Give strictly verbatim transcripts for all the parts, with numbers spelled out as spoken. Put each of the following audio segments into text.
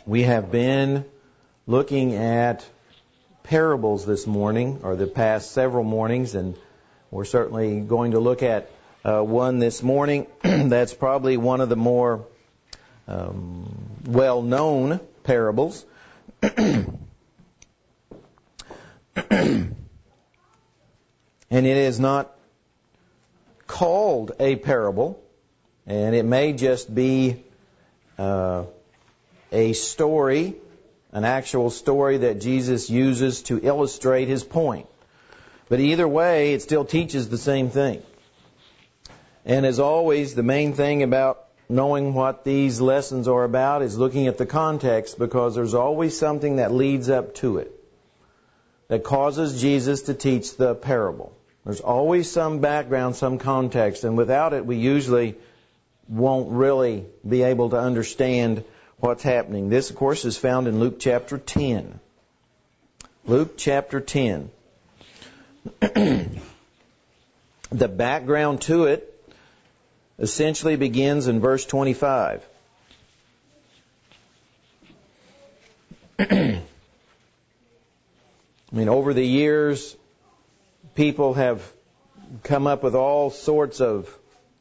We have been looking at parables this morning, or the past several mornings, and we're certainly going to look at uh, one this morning that's probably one of the more um, well-known parables. And it is not called a parable, and it may just be uh, a story, an actual story that Jesus uses to illustrate His point. But either way, it still teaches the same thing. And as always, the main thing about knowing what these lessons are about is looking at the context, because there's always something that leads up to it that causes Jesus to teach the parable. There's always some background, some context, and without it we usually won't really be able to understand what's happening. This, of course, is found in Luke chapter ten. Luke chapter ten. The background to it essentially begins in verse twenty-five. I mean, over the years, people have come up with all sorts of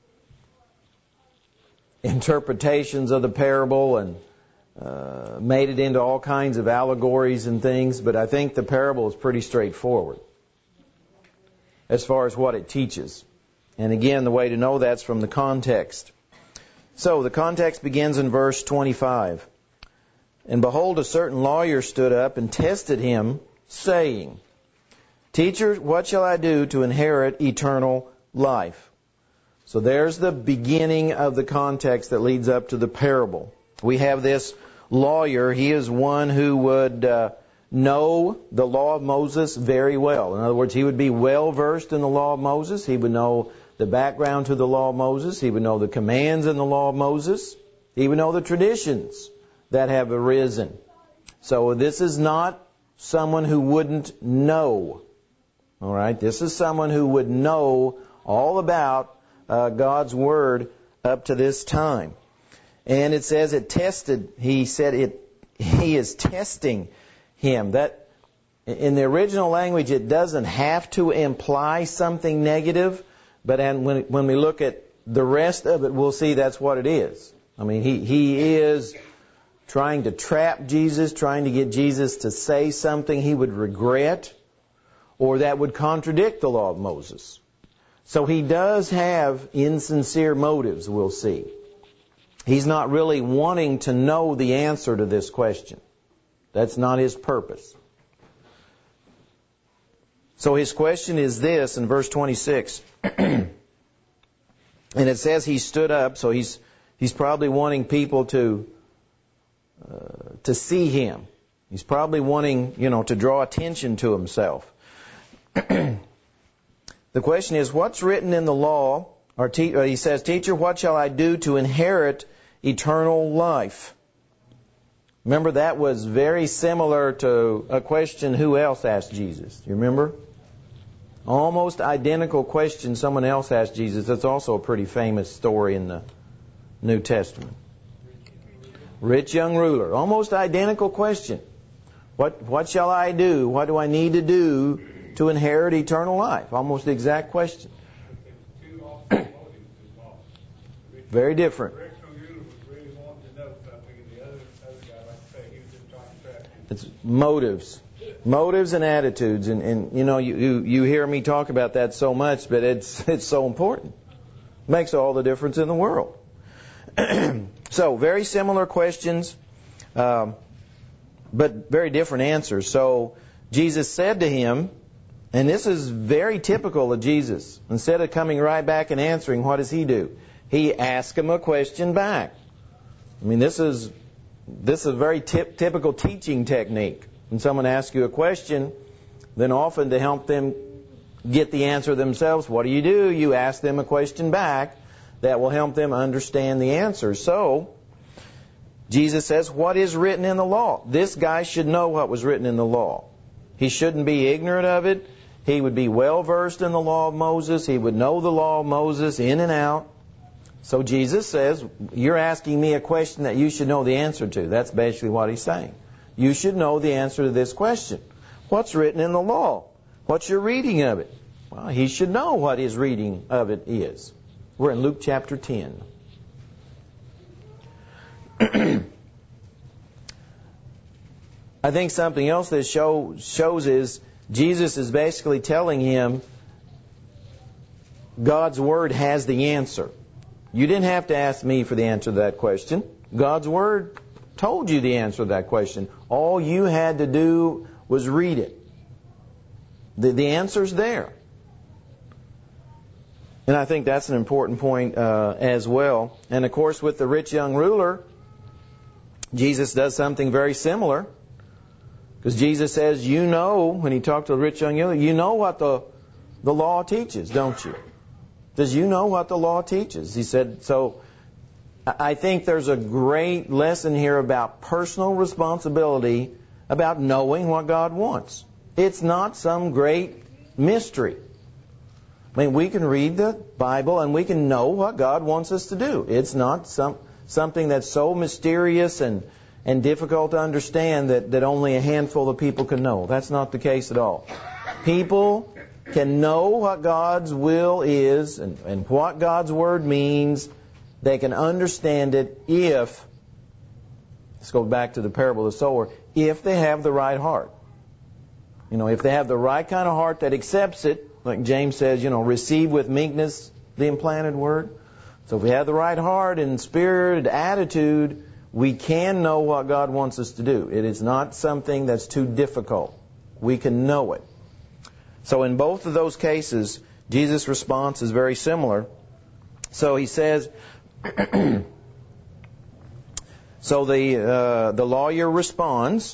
interpretations of the parable and uh, made it into all kinds of allegories and things, but I think the parable is pretty straightforward as far as what it teaches. And again, the way to know that's from the context. So, the context begins in verse twenty-five. And behold, a certain lawyer stood up and tested him, saying, Teacher, what shall I do to inherit eternal life? So there's the beginning of the context that leads up to the parable. We have this lawyer. He is one who would uh, know the law of Moses very well. In other words, he would be well versed in the law of Moses. He would know the background to the law of Moses. He would know the commands in the law of Moses. He would know the traditions that have arisen. So this is not someone who wouldn't know. All right, this is someone who would know all about uh, God's Word up to this time. And it says it tested, he said it, he is testing him. That, in the original language, it doesn't have to imply something negative, but and when, when we look at the rest of it, we'll see that's what it is. I mean, he, he is trying to trap Jesus, trying to get Jesus to say something he would regret, or that would contradict the law of Moses. So he does have insincere motives, we'll see. He's not really wanting to know the answer to this question. That's not his purpose. So his question is this in verse twenty-six. And it says he stood up, so he's he's probably wanting people to uh, to see him. He's probably wanting, you know, to draw attention to himself. The question is, what's written in the law? Or, te- or he says, Teacher, what shall I do to inherit eternal life? Remember, that was very similar to a question who else asked Jesus? You remember? Almost identical question someone else asked Jesus. That's also a pretty famous story in the New Testament. Rich young ruler. Almost identical question. What, what shall I do? What do I need to do to inherit eternal life? Almost the exact question. Very different. It's motives. Motives and attitudes. And, and you know, you, you, you hear me talk about that so much, but it's it's so important. It makes all the difference in the world. So, very similar questions, um, but very different answers. So, Jesus said to him, and this is very typical of Jesus. Instead of coming right back and answering, what does he do? He asks him a question back. I mean, this is this is a very tip, typical teaching technique. When someone asks you a question, then often to help them get the answer themselves, what do you do? You ask them a question back that will help them understand the answer. So, Jesus says, what is written in the law? This guy should know what was written in the law. He shouldn't be ignorant of it. He would be well versed in the law of Moses. He would know the law of Moses in and out. So Jesus says, you're asking me a question that you should know the answer to. That's basically what he's saying. You should know the answer to this question. What's written in the law? What's your reading of it? Well, he should know what his reading of it is. We're in Luke chapter ten. I think something else that show, shows is Jesus is basically telling him God's Word has the answer. You didn't have to ask me for the answer to that question. God's Word told you the answer to that question. All you had to do was read it. The, the answer's there. And I think that's an important point uh, as well. And of course, with the rich young ruler, Jesus does something very similar. Because Jesus says, you know, when he talked to the rich young ruler, you know what the, the law teaches, don't you? Does you know what the law teaches? He said, so I think there's a great lesson here about personal responsibility, about knowing what God wants. It's not some great mystery. I mean, we can read the Bible and we can know what God wants us to do. It's not some something that's so mysterious and, and difficult to understand that, that only a handful of people can know. That's not the case at all. People can know what God's will is and, and what God's Word means. They can understand it if, let's go back to the parable of the sower, if they have the right heart. You know, if they have the right kind of heart that accepts it, like James says, you know, receive with meekness the implanted Word. So if we have the right heart and spirit, attitude, we can know what God wants us to do. It is not something that's too difficult. We can know it. So in both of those cases, Jesus' response is very similar. So he says, so the uh, the lawyer responds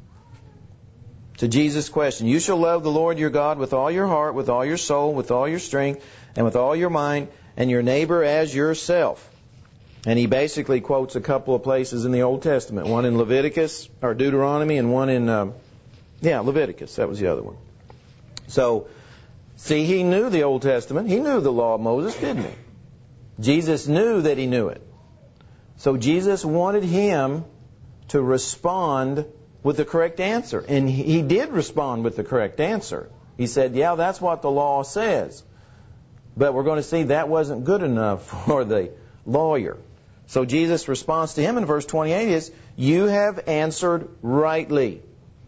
to Jesus' question. You shall love the Lord your God with all your heart, with all your soul, with all your strength, and with all your mind, and your neighbor as yourself. And he basically quotes a couple of places in the Old Testament. One in Leviticus, or Deuteronomy, and one in, uh, yeah, Leviticus. That was the other one. So, see, he knew the Old Testament. He knew the law of Moses, didn't he? Jesus knew that he knew it. So Jesus wanted him to respond with the correct answer. And he did respond with the correct answer. He said, yeah, that's what the law says. But we're going to see that wasn't good enough for the lawyer. So Jesus' response to him in verse twenty-eight is, you have answered rightly.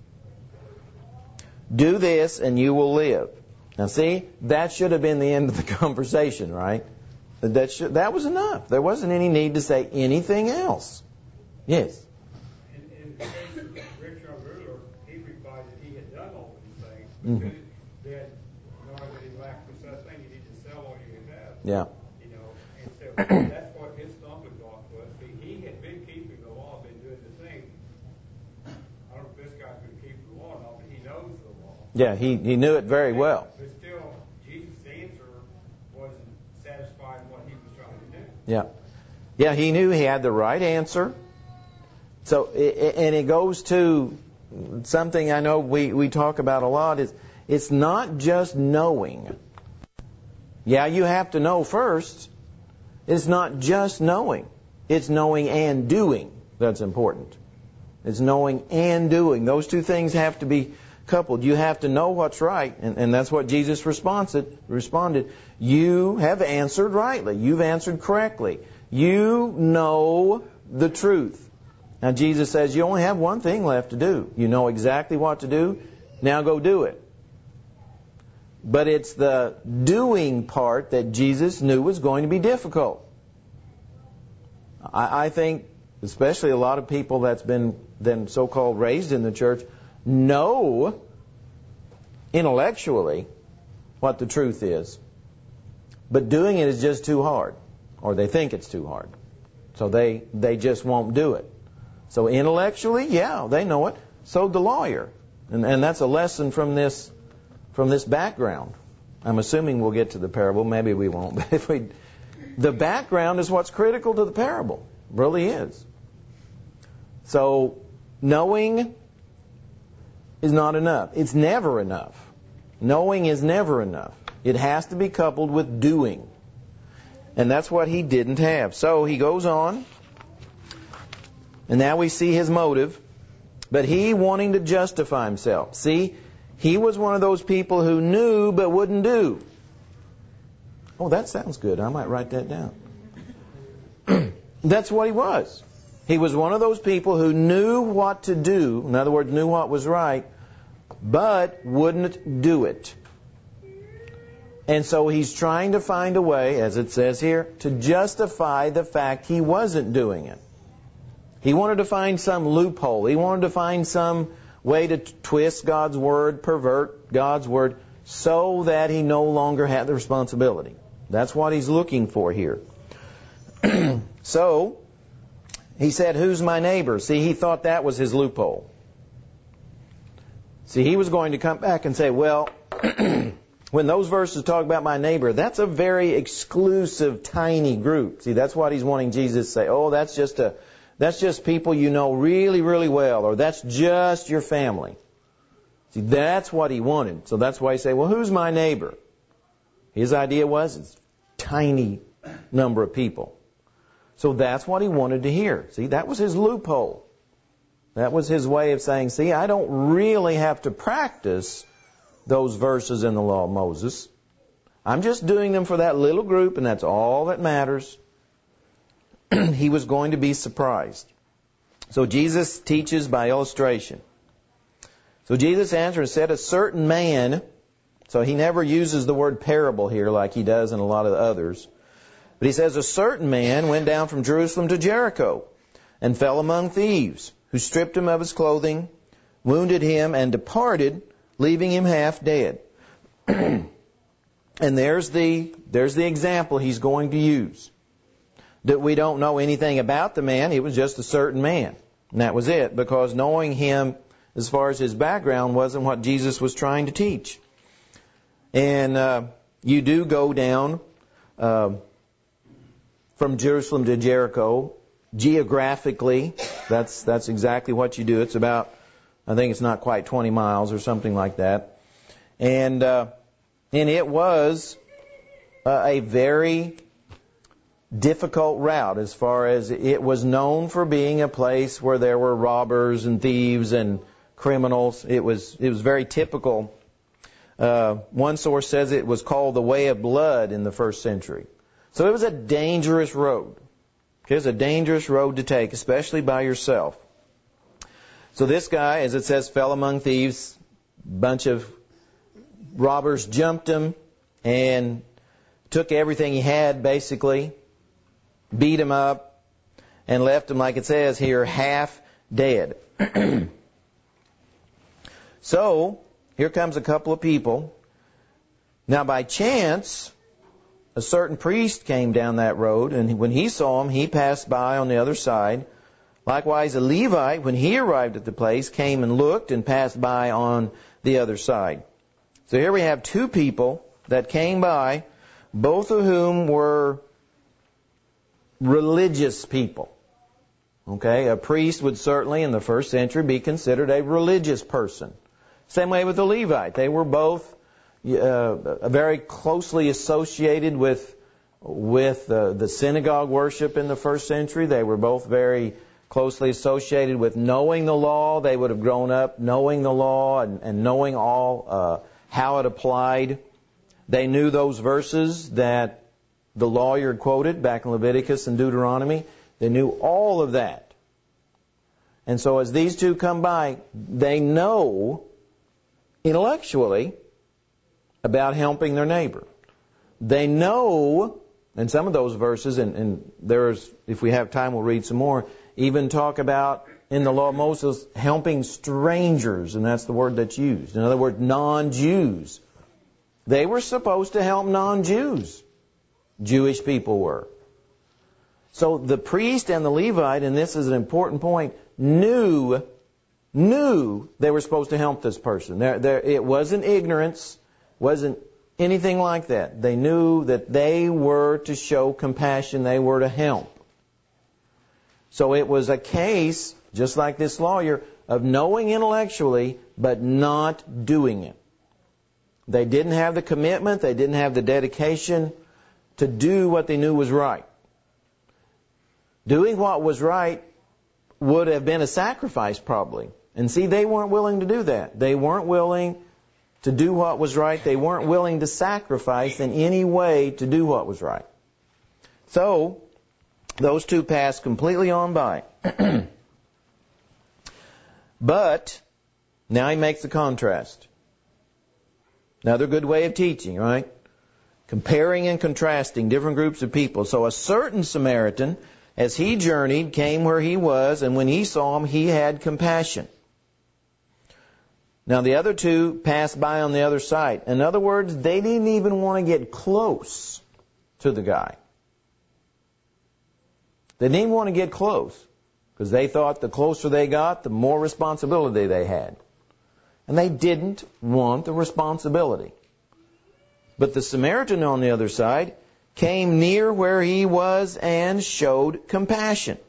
Do this and you will live. Now see, that should have been the end of the conversation, right? That should, that was enough. There wasn't any need to say anything else. Yes? In, in the case of the rich young ruler, he replied that he had done all these things. But Mm-hmm. then, knowing that he lacked the such thing, you need to sell all you have. Yeah. You know, and so that's what his stumbling block was. See, he had been keeping the law, been doing the thing. I don't know if this guy could keep the law or not, but he knows the law. Yeah, he, he knew it very well. But still, Jesus' answer wasn't satisfying what he was trying to do. Yeah. Yeah, he knew he had the right answer. So, and it goes to something I know we, we talk about a lot is it's not just knowing. Yeah, you have to know first. It's not just knowing. It's knowing and doing that's important. It's knowing and doing. Those two things have to be coupled. You have to know what's right, and, and that's what Jesus responded. responded. You have answered rightly. You've answered correctly. You know the truth. Now Jesus says you only have one thing left to do. You know exactly what to do. Now go do it. But it's the doing part that Jesus knew was going to be difficult. I, I think, especially a lot of people that's been then so-called raised in the church, know intellectually what the truth is. But doing it is just too hard. Or they think it's too hard. So they, they just won't do it. So intellectually, yeah, they know it. So the lawyer. And, and that's a lesson from this from this background. I'm assuming we'll get to the parable. Maybe we won't. But if we, the background is what's critical to the parable. Really is. So knowing is not enough. It's never enough. Knowing is never enough. It has to be coupled with doing. And that's what he didn't have. So he goes on, and now we see his motive. But he wanting to justify himself. See, he was one of those people who knew but wouldn't do. Oh, that sounds good. I might write that down. That's what he was. He was one of those people who knew what to do. In other words, knew what was right, but wouldn't do it. And so he's trying to find a way, as it says here, to justify the fact he wasn't doing it. He wanted to find some loophole. He wanted to find some way to twist God's Word, pervert God's Word, so that he no longer had the responsibility. That's what he's looking for here. So, he said, who's my neighbor? See, he thought that was his loophole. See, he was going to come back and say, well, when those verses talk about my neighbor, that's a very exclusive, tiny group. See, that's what he's wanting Jesus to say. Oh, that's just a, that's just people you know really, really well, or that's just your family. See, that's what he wanted. So that's why he said, well, who's my neighbor? His idea was it's a tiny number of people. So that's what he wanted to hear. See, that was his loophole. That was his way of saying, see, I don't really have to practice those verses in the law of Moses. I'm just doing them for that little group, and that's all that matters. He was going to be surprised. So Jesus teaches by illustration. So Jesus answered and said, a certain man, so he never uses the word parable here like he does in a lot of the others. But he says, a certain man went down from Jerusalem to Jericho and fell among thieves, who stripped him of his clothing, wounded him, and departed, leaving him half dead. And there's the, there's the example he's going to use. That we don't know anything about the man. He was just a certain man. And that was it, because knowing him as far as his background wasn't what Jesus was trying to teach. And uh, you do go down uh, from Jerusalem to Jericho geographically. That's that's exactly what you do. It's about, I think it's not quite twenty miles or something like that. And uh, and it was uh, a very difficult route, as far as it was known for being a place where there were robbers and thieves and criminals. It was it was very typical. Uh, one source says it was called the Way of Blood in the first century. So it was a dangerous road. It was a dangerous road to take, especially by yourself. So this guy, as it says, fell among thieves. A bunch of robbers jumped him and took everything he had, basically, beat him up, and left him, like it says here, half dead. So, here comes a couple of people. Now, by chance, a certain priest came down that road, and when he saw him, he passed by on the other side. Likewise, a Levite, when he arrived at the place, came and looked and passed by on the other side. So here we have two people that came by, both of whom were religious people. Okay, a priest would certainly in the first century be considered a religious person. Same way with the Levite. They were both uh, very closely associated with with uh, the synagogue worship in the first century. They were both very closely associated with knowing the law. They would have grown up knowing the law and, and knowing all uh, how it applied. They knew those verses that the lawyer quoted back in Leviticus and Deuteronomy. They knew all of that. And so as these two come by, they know intellectually about helping their neighbor. They know, and some of those verses, and, and there's, if we have time, we'll read some more, even talk about in the law of Moses helping strangers, and that's the word that's used. In other words, non-Jews. They were supposed to help non-Jews. Jewish people were. So the priest and the Levite, and this is an important point, knew knew they were supposed to help this person. There, there, it wasn't ignorance, wasn't anything like that. They knew that they were to show compassion, they were to help. So it was a case, just like this lawyer, of knowing intellectually, but not doing it. They didn't have the commitment, they didn't have the dedication to do what they knew was right. Doing what was right would have been a sacrifice probably. And see, they weren't willing to do that. They weren't willing to do what was right. They weren't willing to sacrifice in any way to do what was right. So, those two passed completely on by. But, now he makes the contrast. Another good way of teaching, right? Comparing and contrasting different groups of people. So a certain Samaritan, as he journeyed, came where he was, and when he saw him, he had compassion. Now the other two passed by on the other side. In other words, they didn't even want to get close to the guy. They didn't even want to get close, because they thought the closer they got, the more responsibility they had. And they didn't want the responsibility. But the Samaritan on the other side came near where he was and showed compassion.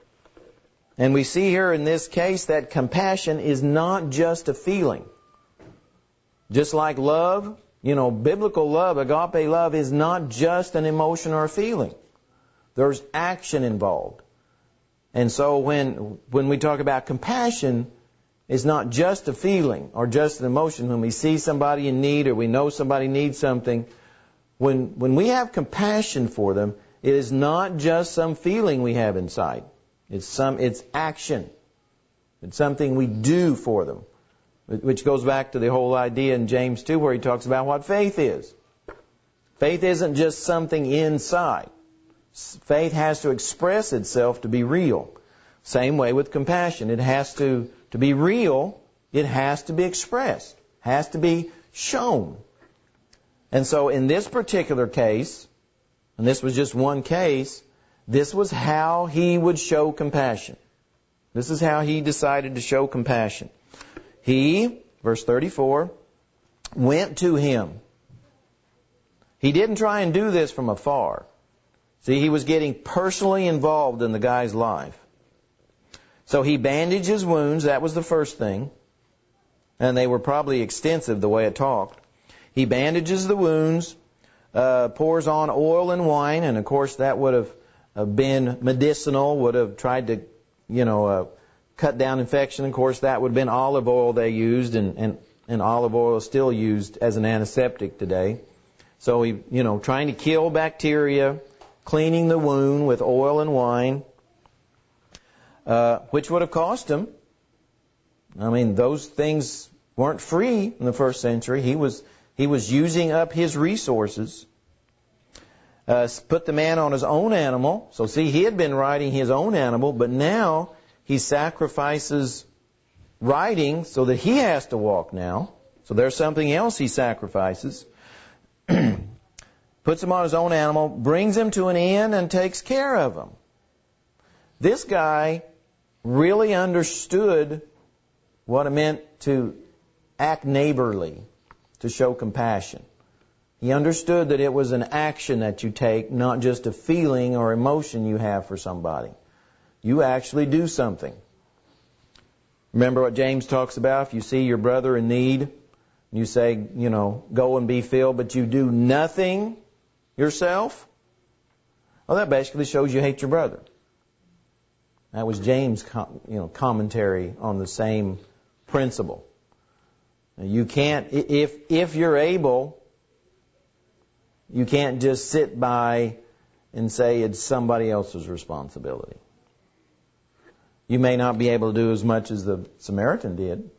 And we see here in this case that compassion is not just a feeling. Just like love, you know, biblical love, agape love, is not just an emotion or a feeling. There's action involved. And so when when we talk about compassion, it's not just a feeling or just an emotion. When we see somebody in need or we know somebody needs something, when when we have compassion for them, it is not just some feeling we have inside. It's some it's action. It's something we do for them. Which goes back to the whole idea in James two where he talks about what faith is. Faith isn't just something inside. Faith has to express itself to be real. Same way with compassion. It has to, to be real, it has to be expressed, has to be shown. And so in this particular case, and this was just one case, this was how he would show compassion. This is how he decided to show compassion. He, verse thirty-four, went to him. He didn't try and do this from afar. See, he was getting personally involved in the guy's life. So he bandaged his wounds, that was the first thing. And they were probably extensive the way it talked. He bandages the wounds, uh, pours on oil and wine, and of course that would have uh, been medicinal, would have tried to, you know, uh, cut down infection. Of course that would have been olive oil they used, and, and, and olive oil is still used as an antiseptic today. So he, you know, trying to kill bacteria, cleaning the wound with oil and wine. Uh, which would have cost him. I mean, those things weren't free in the first century. He was he was using up his resources. Uh, put the man on his own animal. So see, he had been riding his own animal, but now he sacrifices riding so that he has to walk now. So there's something else he sacrifices. Puts him on his own animal, brings him to an inn, and takes care of him. This guy really understood what it meant to act neighborly, to show compassion. He understood that it was an action that you take, not just a feeling or emotion you have for somebody. You actually do something. Remember what James talks about? If you see your brother in need, you say, you know, go and be filled, but you do nothing yourself? Well, that basically shows you hate your brother. That was James' you know, commentary on the same principle. You can't, if if you're able, you can't just sit by and say it's somebody else's responsibility. You may not be able to do as much as the Samaritan did,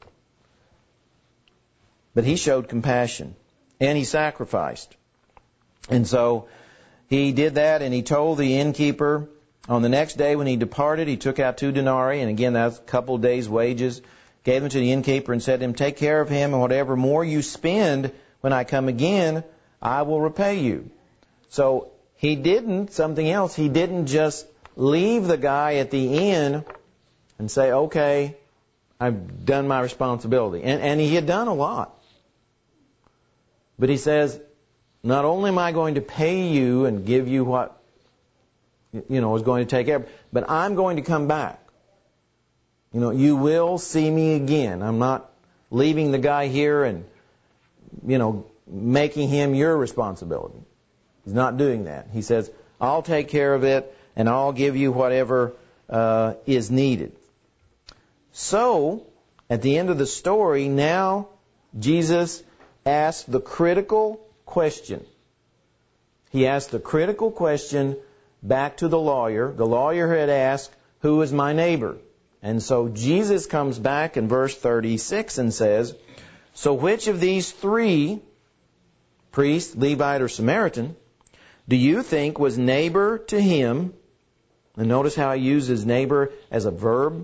but he showed compassion and he sacrificed. And so he did that, and he told the innkeeper. On the next day when he departed, he took out two denarii, and again, that's a couple of days' wages, gave them to the innkeeper and said to him, take care of him, and whatever more you spend when I come again, I will repay you. So he didn't, something else, he didn't just leave the guy at the inn and say, okay, I've done my responsibility. And, and he had done a lot. But he says, not only am I going to pay you and give you what you know, is going to take care of, but I'm going to come back. You know, you will see me again. I'm not leaving the guy here and, you know, making him your responsibility. He's not doing that. He says, I'll take care of it, and I'll give you whatever uh, is needed. So, at the end of the story, now Jesus asked the critical question. He asked the critical question back to the lawyer. The lawyer had asked, who is my neighbor? And so Jesus comes back in verse thirty-six and says, so which of these three, priest, Levite, or Samaritan, do you think was neighbor to him? And notice how he uses neighbor as a verb.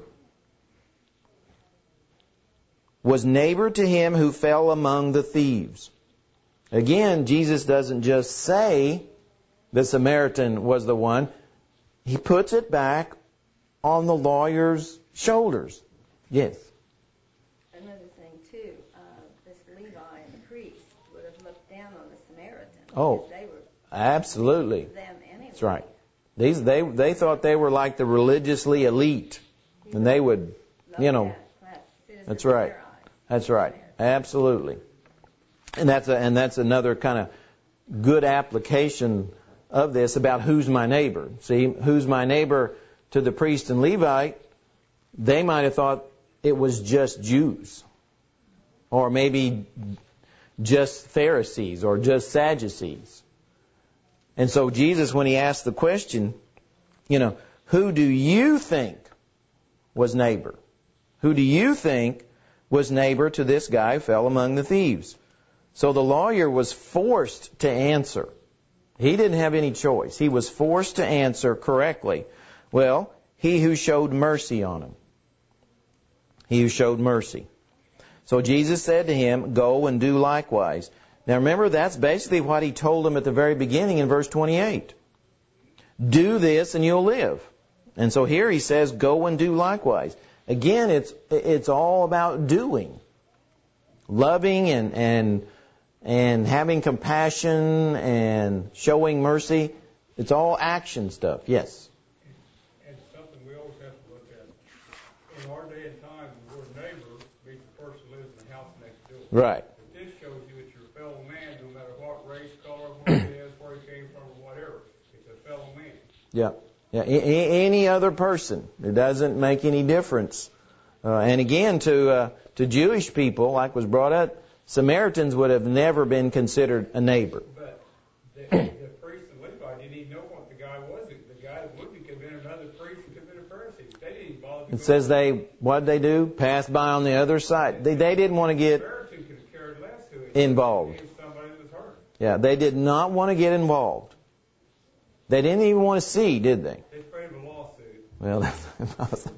Was neighbor to him who fell among the thieves. Again, Jesus doesn't just say the Samaritan was the one. He puts it back on the lawyer's shoulders. Yes. Another thing, too, uh, this Levi and the priest would have looked down on the Samaritan. Oh, they were absolutely. Them anyway. That's right. These they they thought they were like the religiously elite, and they would, you know. That's right. That's right. Absolutely. And that's a, and that's another kind of good application of this about who's my neighbor. See, who's my neighbor to the priest and Levite? They might have thought it was just Jews, or maybe just Pharisees, or just Sadducees. And so Jesus, when he asked the question, you know, who do you think was neighbor? Who do you think was neighbor to this guy who fell among the thieves? So the lawyer was forced to answer. He didn't have any choice. He was forced to answer correctly. Well, he who showed mercy on him. He who showed mercy. So Jesus said to him, go and do likewise. Now remember, that's basically what he told him at the very beginning in verse twenty-eight. Do this and you'll live. And so here he says, go and do likewise. Again, it's it's all about doing. Loving and and and having compassion and showing mercy. It's all action stuff. Yes. And something we always have to look at. In our day and time, the word neighbor means the person who lives in the house next door. Right. But this shows you it's your fellow man, no matter what race, color, what he is, where he came from, or whatever. It's a fellow man. Yeah. Yeah. A- any other person. It doesn't make any difference. Uh, and again, to uh, to Jewish people, like was brought up, Samaritans would have never been considered a neighbor. But the, the priest and Levi didn't even know what the guy was. The guy would be could have been another priest and could have been a Pharisee. They didn't bother to It go says they, what did they do? Passed by on the other side. They, they didn't want to get Samaritan could have cared less who it involved. was. Somebody that was hurt. Yeah, they did not want to get involved. They didn't even want to see, did they? They're afraid of a lawsuit. Well, that's impossible.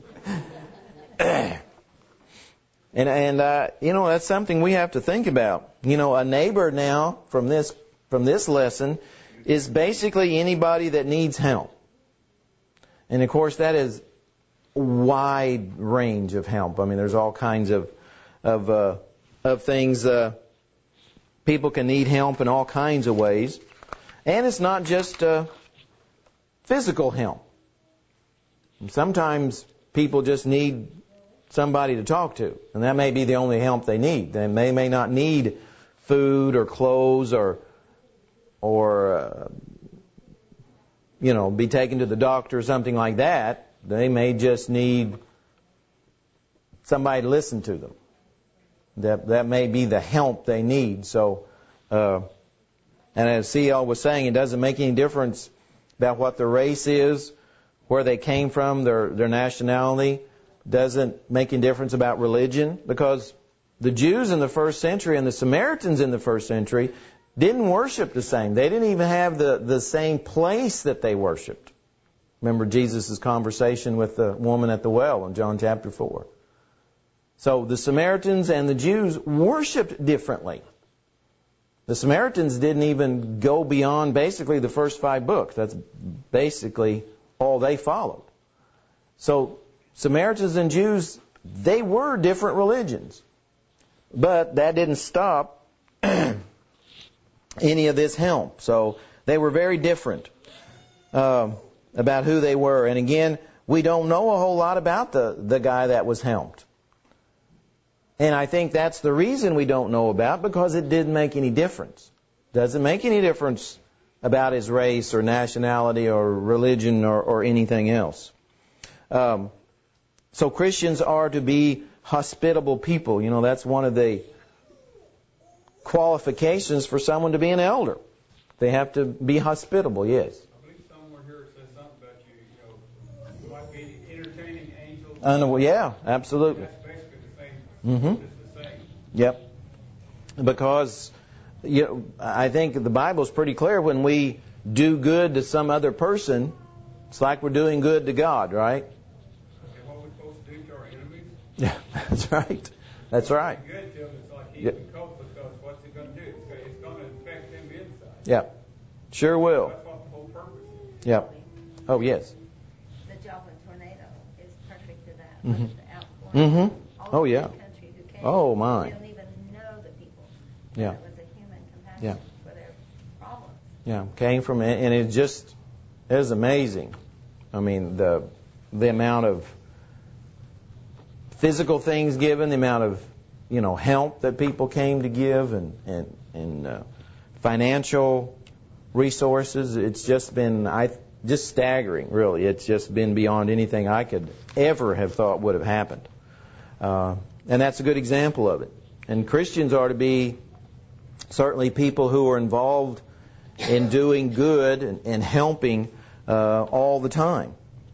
And, and uh, you know, that's something we have to think about. You know, a neighbor now, from this from this lesson, is basically anybody that needs help. And, of course, that is a wide range of help. I mean, there's all kinds of of, uh, of things. Uh, people can need help in all kinds of ways. And it's not just uh, physical help. Sometimes people just need somebody to talk to, and that may be the only help they need. They may may not need food or clothes or or uh, you know, be taken to the doctor or something like that. They may just need somebody to listen to them. That that may be the help they need. So, uh, and as C L was saying, it doesn't make any difference about what their race is, where they came from, their their nationality. Doesn't make any difference about religion, because the Jews in the first century and the Samaritans in the first century didn't worship the same. They didn't even have the, the same place that they worshiped. Remember Jesus' conversation with the woman at the well in John chapter four. So the Samaritans and the Jews worshiped differently. The Samaritans didn't even go beyond basically the first five books. That's basically all they followed. So Samaritans and Jews, they were different religions. But that didn't stop any of this help. So they were very different uh, about who they were. And again, we don't know a whole lot about the, the guy that was helped. And I think that's the reason we don't know about, because it didn't make any difference. Doesn't make any difference about his race or nationality or religion or, or anything else. Um, so Christians are to be hospitable people. You know, that's one of the qualifications for someone to be an elder. They have to be hospitable, yes. I believe somewhere here it says something about you, you know, you might be entertaining angels. Uh, well, yeah, absolutely. That's basically the same. Mm-hmm. It's the same. Yep. Because you know, I think the Bible's pretty clear. When we do good to some other person, it's like we're doing good to God, right? And what we're supposed to do to our enemies? Yeah, that's right. That's right. Good to them. It's like he Yeah. can cope because what's it going to do? It's going, it's going to affect them inside. Yeah, sure will. That's what the whole purpose is. Yep. Oh, yes. The Joplin tornado is perfect to that. Mhm. Look at the outpouring. Mhm. All Oh, over yeah. the country who came. Oh, my. Didn't even know the people. Yeah. It was a human compassion Yeah. for their problems. Yeah, came from it, and it just is amazing. I mean, the the amount of physical things given, the amount of you know help that people came to give, and and and uh, financial resources. It's just been I just staggering, really. It's just been beyond anything I could ever have thought would have happened, uh, and that's a good example of it. And Christians are to be certainly people who are involved in doing good and, and helping uh, all the time.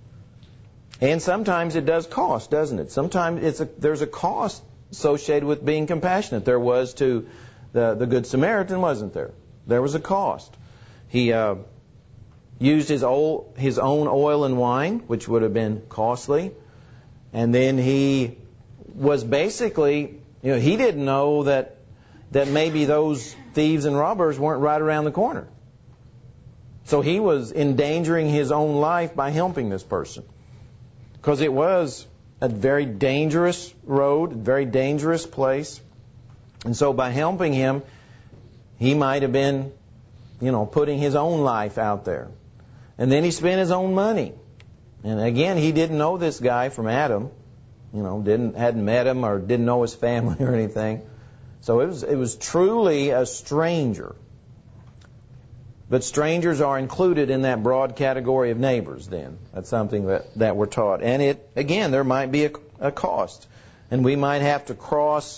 And sometimes it does cost, doesn't it? Sometimes it's a, there's a cost associated with being compassionate. There was to the, the Good Samaritan, wasn't there? There was a cost. He uh, used his, old, his own oil and wine, which would have been costly. And then he was basically, you know, he didn't know that that maybe those thieves and robbers weren't right around the corner. So he was endangering his own life by helping this person. Because it was a very dangerous road, a very dangerous place. And so by helping him, he might have been, you know, putting his own life out there. And then he spent his own money. And again, he didn't know this guy from Adam. You know, didn't hadn't met him or didn't know his family or anything. So it was it was truly a stranger. But strangers are included in that broad category of neighbors then. That's something that, that we're taught. And it again, there might be a, a cost. And we might have to cross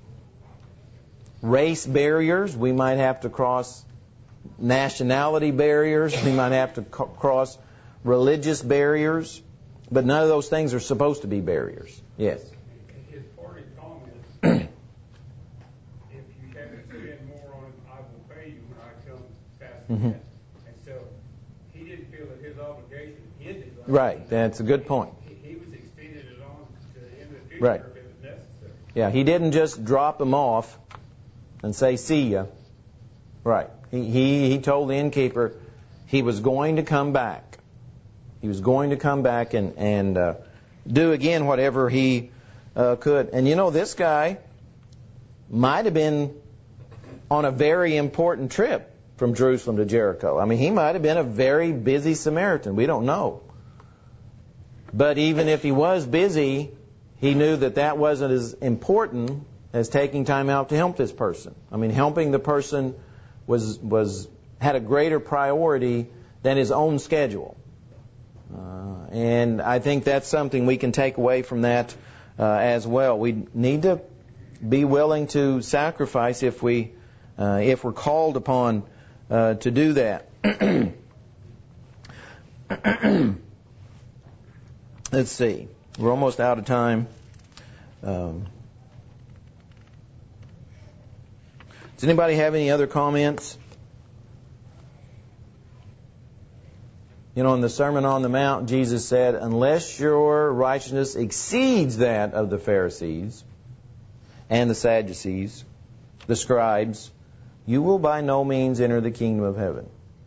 race barriers. We might have to cross nationality barriers. We might have to co- cross religious barriers. But none of those things are supposed to be barriers. Yes? His party comment, if you haven't spent more on it, I will pay you when I come past the Mhm. debt. And so he didn't feel that his obligation ended. Like Right. That's a good point. He, he was extending it on to the end of the future Right. if it was necessary. Yeah, he didn't just drop him off and say, see ya. Right. He, he, he told the innkeeper he was going to come back. He was going to come back and, and uh, do again whatever he uh, could. And you know, this guy might have been on a very important trip from Jerusalem to Jericho. I mean, he might have been a very busy Samaritan. We don't know. But even if he was busy, he knew that that wasn't as important as taking time out to help this person. I mean, helping the person was was had a greater priority than his own schedule. Uh, and I think that's something we can take away from that uh, as well. We need to be willing to sacrifice if we uh, if we're called upon uh, to do that. Let's see. We're almost out of time. Um, does anybody have any other comments? You know, in the Sermon on the Mount, Jesus said, unless your righteousness exceeds that of the Pharisees and the Sadducees, the scribes, you will by no means enter the kingdom of heaven.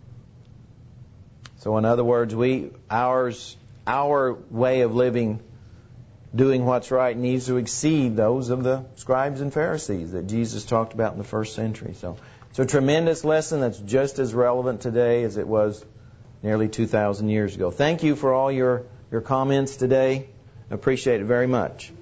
So in other words, we ours our way of living, doing what's right, needs to exceed those of the scribes and Pharisees that Jesus talked about in the first century. So it's a tremendous lesson that's just as relevant today as it was nearly two thousand years ago. Thank you for all your, your comments today. I appreciate it very much.